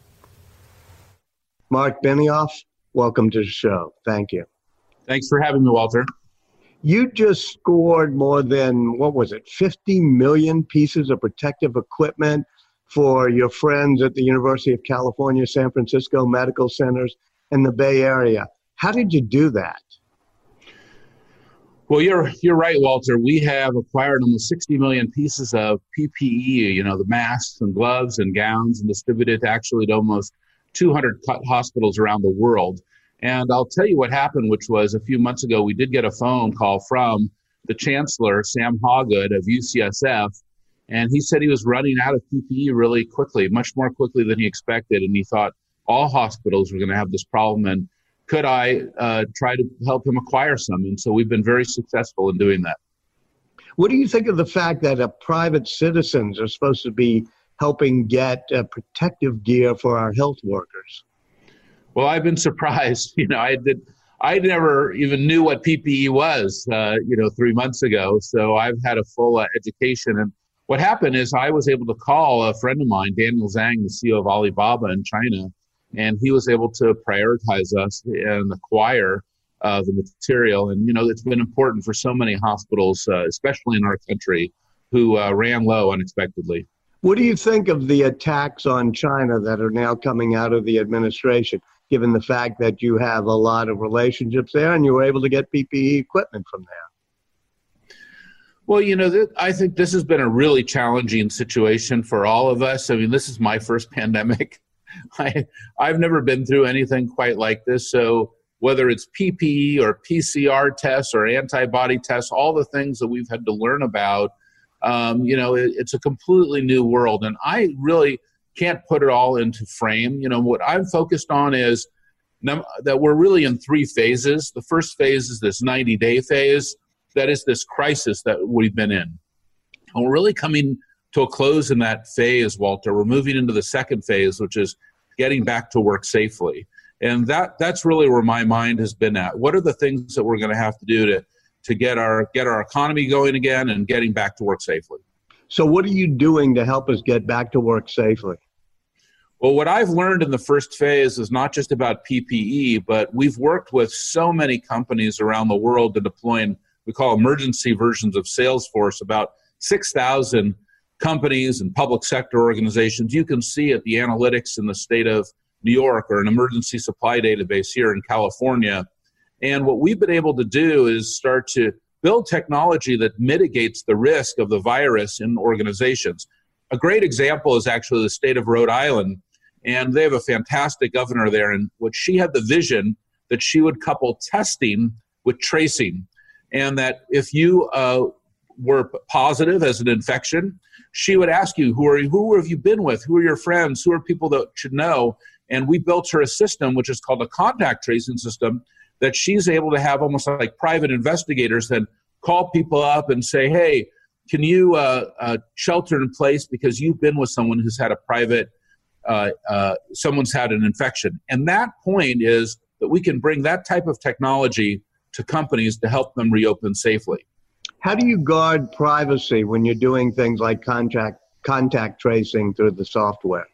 Mark Benioff, welcome to the show. Thank you. Thanks for having me, Walter. You just scored more than, what was it, fifty million pieces of protective equipment for your friends at the University of California, San Francisco Medical Centers in the Bay Area. How did you do that? Well, you're you're right, Walter. We have acquired almost sixty million pieces of P P E, you know, the masks and gloves and gowns, and distributed actually to almost two hundred hospitals around the world. And I'll tell you what happened, which was a few months ago, we did get a phone call from the chancellor, Sam Hawgood of U C S F, and he said he was running out of P P E really quickly, much more quickly than he expected. And he thought all hospitals were going to have this problem, and could I uh, try to help him acquire some? And so we've been very successful in doing that. What do you think of the fact that uh, private citizens are supposed to be helping get uh, protective gear for our health workers? Well, I've been surprised. You know, I did. I never even knew what P P E was, uh, you know, three months ago. So I've had a full uh, education. And what happened is I was able to call a friend of mine, Daniel Zhang, the C E O of Alibaba in China, and he was able to prioritize us and acquire uh, the material. And, you know, it's been important for so many hospitals, uh, especially in our country, who uh, ran low unexpectedly. What do you think of the attacks on China that are now coming out of the administration, given the fact that you have a lot of relationships there and you were able to get P P E equipment from there? Well, you know, th- I think this has been a really challenging situation for all of us. I mean, this is my first pandemic. I, I've never been through anything quite like this. So whether it's P P E or P C R tests or antibody tests, all the things that we've had to learn about, um, you know, it, it's a completely new world. And I really can't put it all into frame. You know, what I'm focused on is num- that we're really in three phases. The first phase is this ninety-day phase. That is this crisis that we've been in. And we're really coming to a close in that phase, Walter. We're moving into the second phase, which is getting back to work safely. And that that's really where my mind has been at. What are the things that we're going to have to do to, to get our get our economy going again and getting back to work safely? So what are you doing to help us get back to work safely? Well, what I've learned in the first phase is not just about P P E, but we've worked with so many companies around the world to deploy, we call emergency versions of Salesforce, about six thousand companies and public sector organizations. You can see at the analytics in the state of New York or an emergency supply database here in California. And what we've been able to do is start to build technology that mitigates the risk of the virus in organizations. A great example is actually the state of Rhode Island. And they have a fantastic governor there. And what she had the vision that she would couple testing with tracing. And that if you uh, were positive as an infection, she would ask you, who are you, who have you been with? Who are your friends? Who are people that should know? And we built her a system, which is called a contact tracing system, that she's able to have almost like private investigators that call people up and say, hey, can you uh, uh, shelter in place because you've been with someone who's had a private, uh, uh, someone's had an infection. And that point is that we can bring that type of technology to companies to help them reopen safely. How do you guard privacy when you're doing things like contact contact tracing through the software?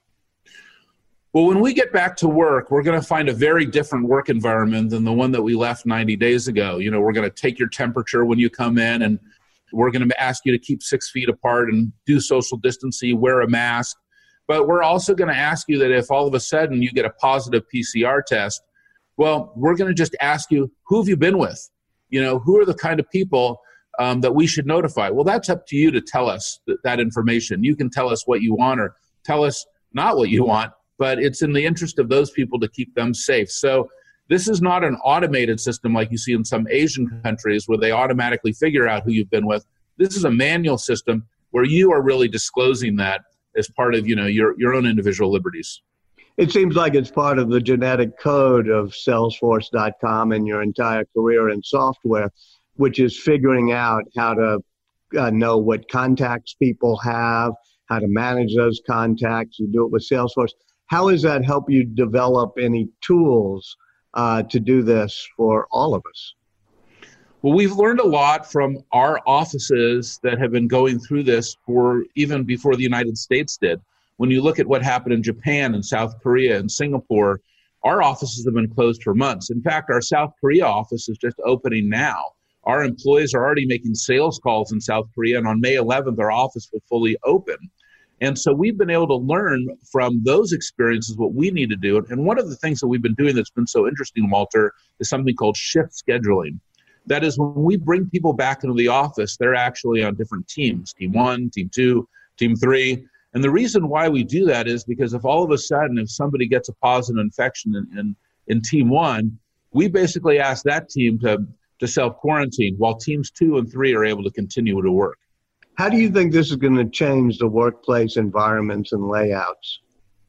Well, when we get back to work, we're going to find a very different work environment than the one that we left ninety days ago. You know, we're going to take your temperature when you come in, and we're going to ask you to keep six feet apart and do social distancing, wear a mask. But we're also going to ask you that if all of a sudden you get a positive P C R test, well, we're going to just ask you, who have you been with? You know, who are the kind of people um, that we should notify? Well, that's up to you to tell us th- that information. You can tell us what you want or tell us not what you want, but it's in the interest of those people to keep them safe. So this is not an automated system like you see in some Asian countries where they automatically figure out who you've been with. This is a manual system where you are really disclosing that as part of, you know, your, your own individual liberties. It seems like it's part of the genetic code of Salesforce dot com and your entire career in software, which is figuring out how to uh, know what contacts people have, how to manage those contacts. You do it with Salesforce. How does that help you develop any tools uh, to do this for all of us? Well, we've learned a lot from our offices that have been going through this for even before the United States did. When you look at what happened in Japan and South Korea and Singapore, our offices have been closed for months. In fact, our South Korea office is just opening now. Our employees are already making sales calls in South Korea, and on May eleventh, our office will fully open. And so we've been able to learn from those experiences what we need to do. And one of the things that we've been doing that's been so interesting, Walter, is something called shift scheduling. That is, when we bring people back into the office, they're actually on different teams, team one, team two, team three. And the reason why we do that is because if all of a sudden, if somebody gets a positive infection in, in, in team one, we basically ask that team to, to self-quarantine while teams two and three are able to continue to work. How do you think this is going to change the workplace environments and layouts?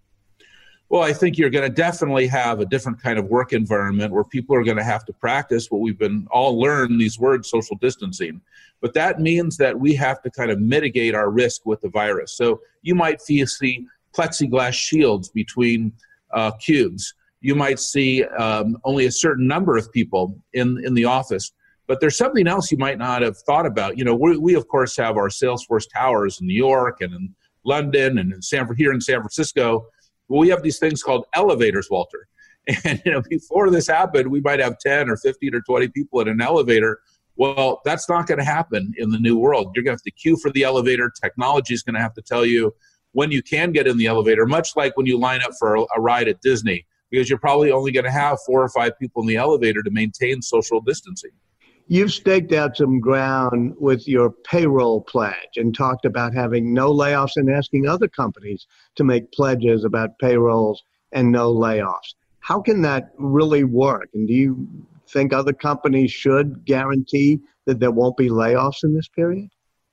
Well, I think you're going to definitely have a different kind of work environment where people are going to have to practice what we've been all learned, these words, social distancing. But that means that we have to kind of mitigate our risk with the virus. So you might see plexiglass shields between uh, cubes. You might see um, only a certain number of people in, in the office. But there's something else you might not have thought about. You know, we, we of course have our Salesforce towers in New York and in London and in San, here in San Francisco. Well, we have these things called elevators, Walter. And, you know, before this happened, we might have ten or fifteen or twenty people in an elevator. Well, that's not going to happen in the new world. You're going to have to queue for the elevator. Technology is going to have to tell you when you can get in the elevator, much like when you line up for a, a ride at Disney, because you're probably only going to have four or five people in the elevator to maintain social distancing. You've staked out some ground with your payroll pledge and talked about having no layoffs and asking other companies to make pledges about payrolls and no layoffs. How can that really work? And do you think other companies should guarantee that there won't be layoffs in this period?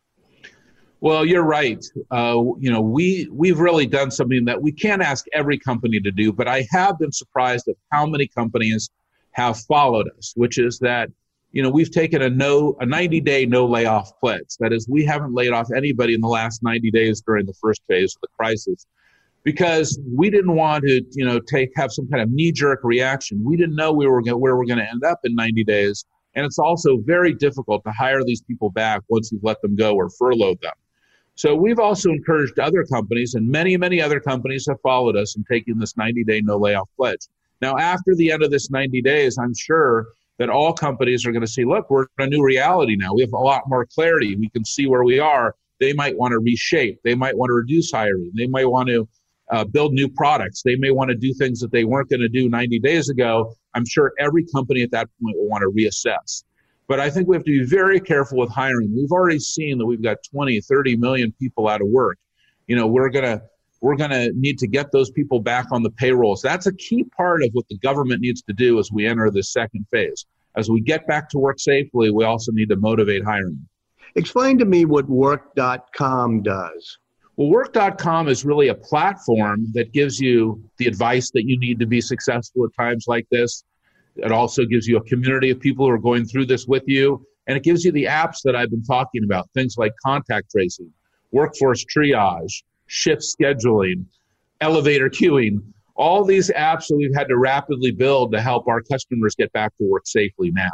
Well, you're right. Uh, you know, we, we've really done something that we can't ask every company to do, but I have been surprised at how many companies have followed us, which is that, you know, we've taken a no, a ninety day no layoff pledge. That is, we haven't laid off anybody in the last ninety days during the first phase of the crisis, because we didn't want to, you know, take have some kind of knee-jerk reaction. We didn't know we were gonna, where we're going to end up in ninety days, and it's also very difficult to hire these people back once you've let them go or furloughed them. So we've also encouraged other companies, and many, many other companies have followed us in taking this ninety day no layoff pledge. Now, after the end of this ninety days, I'm sure that all companies are going to see, look, we're in a new reality now. We have a lot more clarity. We can see where we are. They might want to reshape. They might want to reduce hiring. They might want to uh, build new products. They may want to do things that they weren't going to do ninety days ago. I'm sure every company at that point will want to reassess. But I think we have to be very careful with hiring. We've already seen that we've got twenty, thirty million people out of work. You know, we're going to we're going to need to get those people back on the payrolls. That's a key part of what the government needs to do as we enter this second phase. As we get back to work safely, we also need to motivate hiring. Explain to me what work dot com does. Well, work dot com is really a platform that gives you the advice that you need to be successful at times like this. It also gives you a community of people who are going through this with you. And it gives you the apps that I've been talking about, things like contact tracing, workforce triage, shift scheduling, elevator queuing, all these apps that we've had to rapidly build to help our customers get back to work safely now.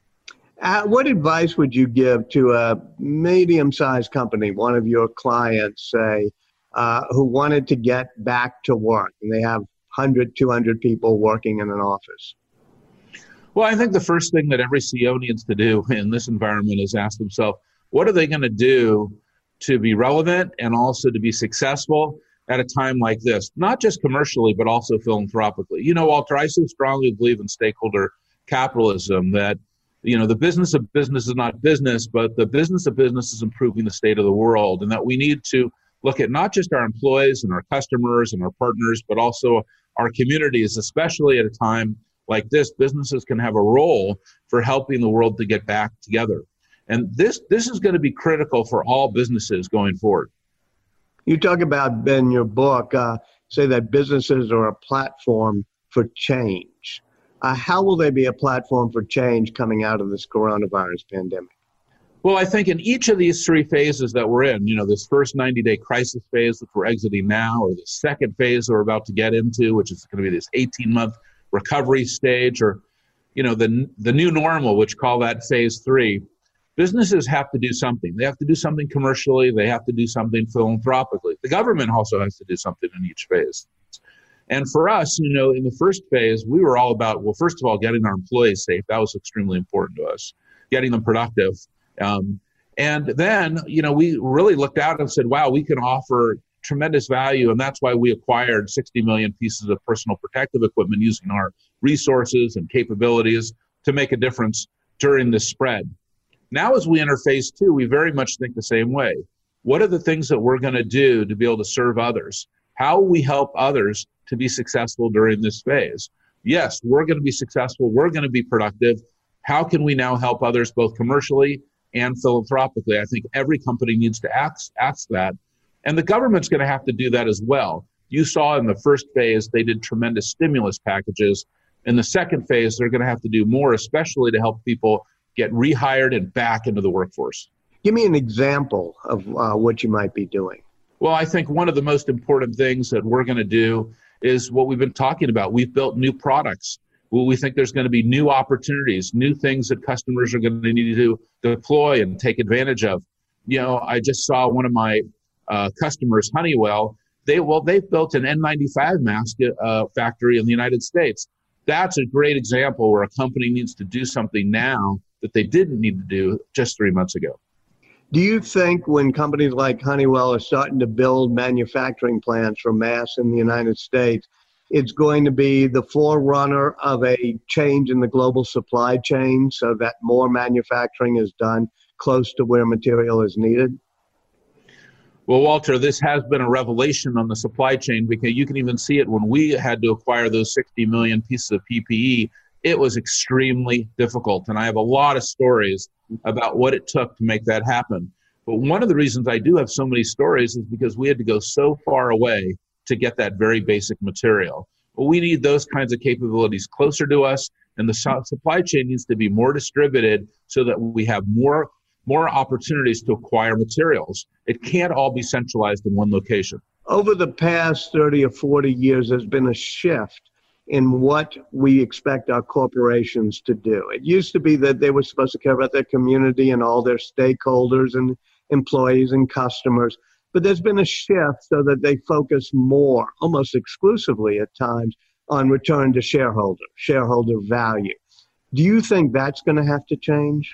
Uh, what advice would you give to a medium-sized company, one of your clients, say, uh, who wanted to get back to work, and they have one hundred, two hundred people working in an office? Well, I think the first thing that every C E O needs to do in this environment is ask themselves, what are they going to do to be relevant and also to be successful at a time like this, not just commercially, but also philanthropically? You know, Walter, I so strongly believe in stakeholder capitalism that, you know, the business of business is not business, but the business of business is improving the state of the world, and that we need to look at not just our employees and our customers and our partners, but also our communities, especially at a time like this. Businesses can have a role for helping the world to get back together. And this this is going to be critical for all businesses going forward. You talk about, in your book, uh, say that businesses are a platform for change. Uh, how will they be a platform for change coming out of this coronavirus pandemic? Well, I think in each of these three phases that we're in, you know, this first ninety day crisis phase that we're exiting now, or the second phase that we're about to get into, which is going to be this eighteen month recovery stage, or, you know, the the new normal, which call that phase three, businesses have to do something. They have to do something commercially. They have to do something philanthropically. The government also has to do something in each phase. And for us, you know, in the first phase, we were all about, well, first of all, getting our employees safe. That was extremely important to us, getting them productive. Um, and then, you know, we really looked out and said, wow, we can offer tremendous value. And that's why we acquired sixty million pieces of personal protective equipment using our resources and capabilities to make a difference during this spread. Now, as we enter phase two, we very much think the same way. What are the things that we're going to do to be able to serve others? How will we help others to be successful during this phase? Yes, we're going to be successful. We're going to be productive. How can we now help others both commercially and philanthropically? I think every company needs to ask, ask that. And the government's going to have to do that as well. You saw in the first phase, they did tremendous stimulus packages. In the second phase, they're going to have to do more, especially to help people get rehired and back into the workforce. Give me an example of uh, what you might be doing. Well, I think one of the most important things that we're going to do is what we've been talking about. We've built new products. Well, we think there's going to be new opportunities, new things that customers are going to need to deploy and take advantage of. You know, I just saw one of my uh, customers, Honeywell. They well, they've built an N ninety-five mask uh, factory in the United States. That's a great example where a company needs to do something now that they didn't need to do just three months ago. Do you think when companies like Honeywell are starting to build manufacturing plants for masks in the United States, it's going to be the forerunner of a change in the global supply chain so that more manufacturing is done close to where material is needed? Well, Walter, this has been a revelation on the supply chain, because you can even see it when we had to acquire those sixty million pieces of P P E. It was extremely difficult, and I have a lot of stories about what it took to make that happen. But one of the reasons I do have so many stories is because we had to go so far away to get that very basic material. But we need those kinds of capabilities closer to us, and the supply chain needs to be more distributed so that we have more more opportunities to acquire materials. It can't all be centralized in one location. Over the past thirty or forty years, there's been a shift in what we expect our corporations to do. It used to be that they were supposed to care about their community and all their stakeholders and employees and customers, but there's been a shift so that they focus more, almost exclusively at times, on return to shareholder, shareholder value. Do you think that's going to have to change?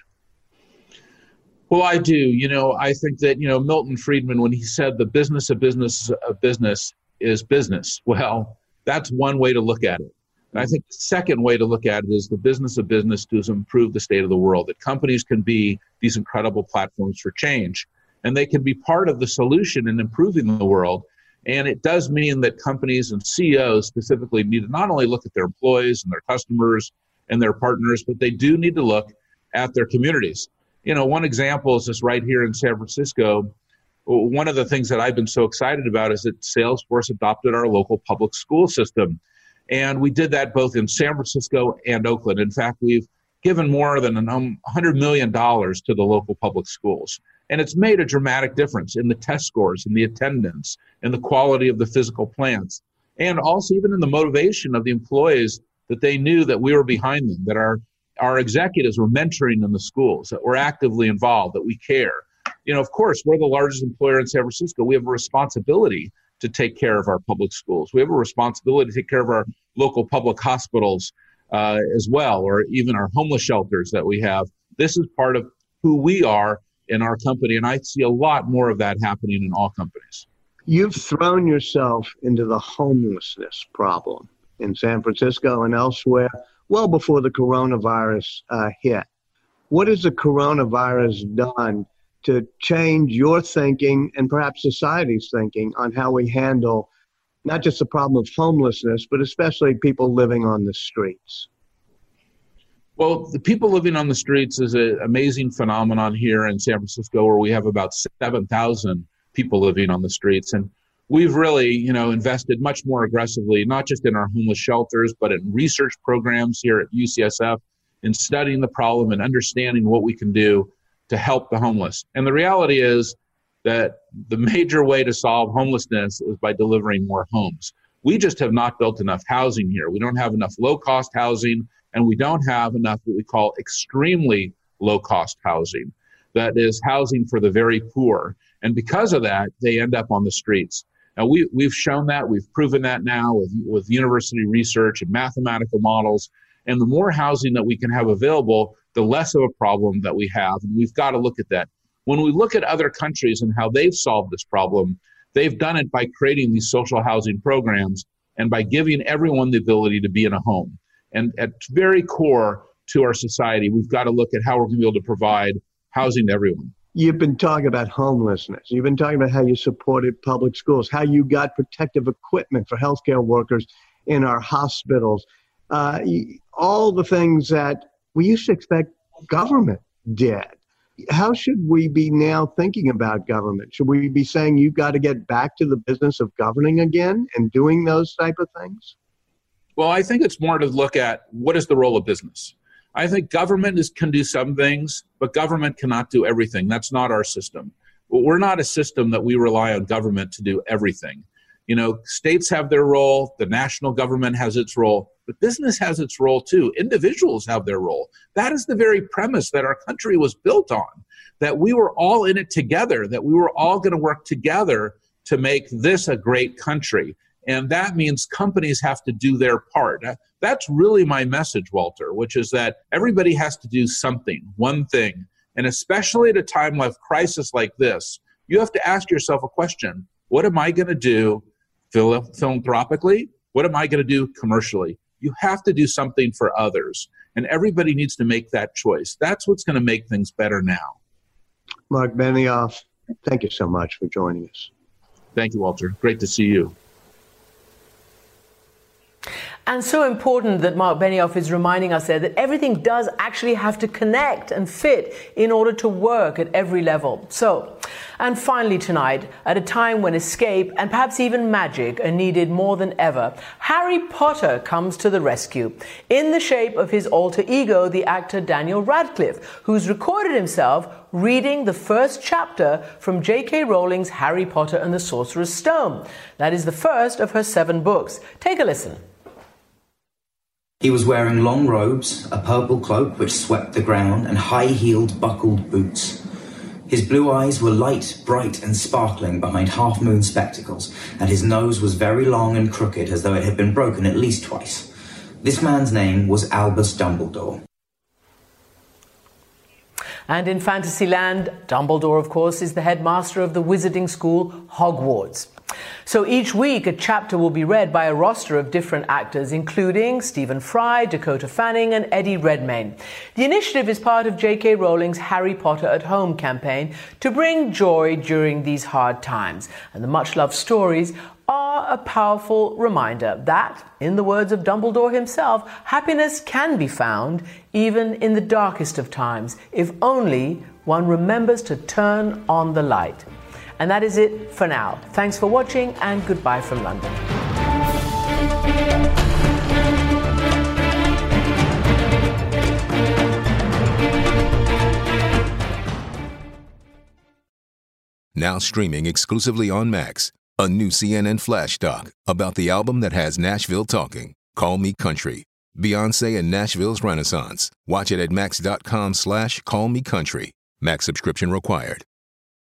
Well, I do. You know, I think that, you know, Milton Friedman, when he said the business of business of business is business, well, that's one way to look at it. And I think the second way to look at it is the business of business to improve the state of the world, that companies can be these incredible platforms for change, and they can be part of the solution in improving the world. And it does mean that companies and C E Os specifically need to not only look at their employees and their customers and their partners, but they do need to look at their communities. You know, one example is this right here in San Francisco. One of the things that I've been so excited about is that Salesforce adopted our local public school system. And we did that both in San Francisco and Oakland. In fact, we've given more than one hundred million dollars to the local public schools. And it's made a dramatic difference in the test scores, in the attendance, in the quality of the physical plants, and also even in the motivation of the employees, that they knew that we were behind them, that our, our executives were mentoring in the schools, that we're actively involved, that we care. You know, of course, we're the largest employer in San Francisco. We have a responsibility to take care of our public schools. We have a responsibility to take care of our local public hospitals uh, as well, or even our homeless shelters that we have. This is part of who we are in our company, and I see a lot more of that happening in all companies. You've thrown yourself into the homelessness problem in San Francisco and elsewhere well before the coronavirus uh, hit. What has the coronavirus done to change your thinking and perhaps society's thinking on how we handle not just the problem of homelessness, but especially people living on the streets? Well, the people living on the streets is an amazing phenomenon here in San Francisco, where we have about seven thousand people living on the streets. And we've really, you know, invested much more aggressively, not just in our homeless shelters, but in research programs here at U C S F, in studying the problem and understanding what we can do to help the homeless. And the reality is that the major way to solve homelessness is by delivering more homes. We just have not built enough housing here. We don't have enough low-cost housing, and we don't have enough what we call extremely low-cost housing. That is housing for the very poor. And because of that, they end up on the streets. Now, we, we've shown that. We've proven that now with, with university research and mathematical models. And the more housing that we can have available, the less of a problem that we have. And we've got to look at that. When we look at other countries and how they've solved this problem, they've done it by creating these social housing programs and by giving everyone the ability to be in a home. And at very core to our society, we've got to look at how we're going to be able to provide housing to everyone. You've been talking about homelessness. You've been talking about how you supported public schools, how you got protective equipment for healthcare workers in our hospitals, uh, all the things that we used to expect government did. How should we be now thinking about government? Should we be saying you've got to get back to the business of governing again and doing those type of things? Well, I think it's more to look at what is the role of business. I think government is, can do some things, but government cannot do everything. That's not our system. We're not a system that we rely on government to do everything. You know, states have their role, the national government has its role, but business has its role too. Individuals have their role. That is the very premise that our country was built on, that we were all in it together, that we were all going to work together to make this a great country. And that means companies have to do their part. That's really my message, Walter, which is that everybody has to do something, one thing. And especially at a time of crisis like this, you have to ask yourself a question. What am I going to do philanthropically? What am I going to do commercially? You have to do something for others. And everybody needs to make that choice. That's what's going to make things better now. Mark Benioff, thank you so much for joining us. Thank you, Walter. Great to see you. And so important that Mark Benioff is reminding us there that everything does actually have to connect and fit in order to work at every level. So, and finally tonight, at a time when escape and perhaps even magic are needed more than ever, Harry Potter comes to the rescue in the shape of his alter ego, the actor Daniel Radcliffe, who's recorded himself reading the first chapter from J K Rowling's Harry Potter and the Sorcerer's Stone. That is the first of her seven books. Take a listen. He was wearing long robes, a purple cloak which swept the ground, and high-heeled, buckled boots. His blue eyes were light, bright, and sparkling behind half-moon spectacles, and his nose was very long and crooked, as though it had been broken at least twice. This man's name was Albus Dumbledore. And in Fantasyland, Dumbledore, of course, is the headmaster of the wizarding school, Hogwarts. So each week, a chapter will be read by a roster of different actors, including Stephen Fry, Dakota Fanning, and Eddie Redmayne. The initiative is part of J K Rowling's Harry Potter at Home campaign to bring joy during these hard times. And the much-loved stories are a powerful reminder that, in the words of Dumbledore himself, happiness can be found even in the darkest of times, if only one remembers to turn on the light. And that is it for now. Thanks for watching, and goodbye from London. Now streaming exclusively on Max, a new C N N Flash doc about the album that has Nashville talking, Call Me Country. Beyonce and Nashville's Renaissance. Watch it at max dot com slash call me country. Max subscription required.